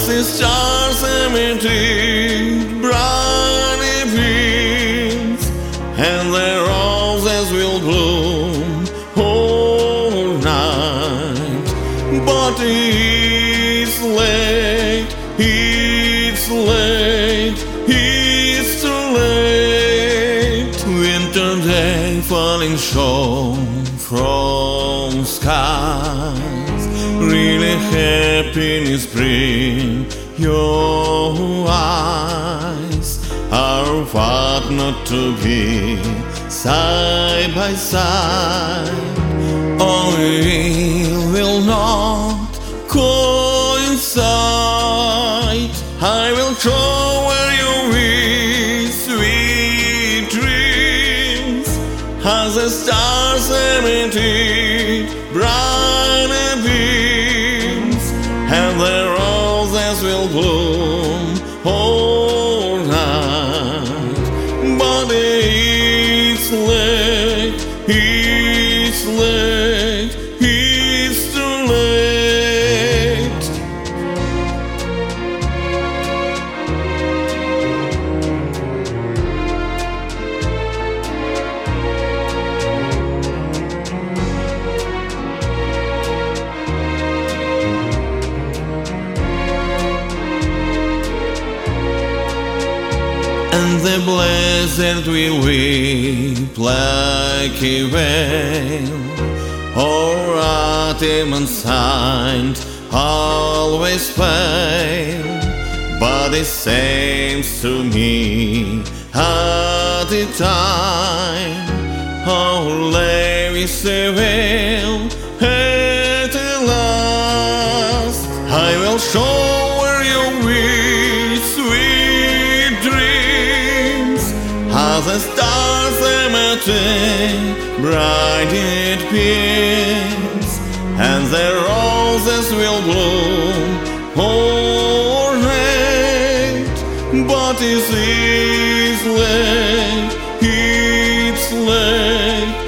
the stars emitted bright beams, and the roses will bloom all night. But it's late, it's late, it's too late. Winter day falling show from skies, really happiness bring your eyes. Our what not to be side by side. Oh, we will not coincide. I will shower you with sweet dreams, as the stars emitted bright beams, and the roses will bloom all night. But it's late, it's late, it's too late. And the blizzard will weep like a veil, or autumn and signs always pale. But it seems to me at the time, oh, lay the veil at last. I will shower you with sweet dreams, as the stars emitted bright beams, and the roses will bloom all night. But it's late, it's late,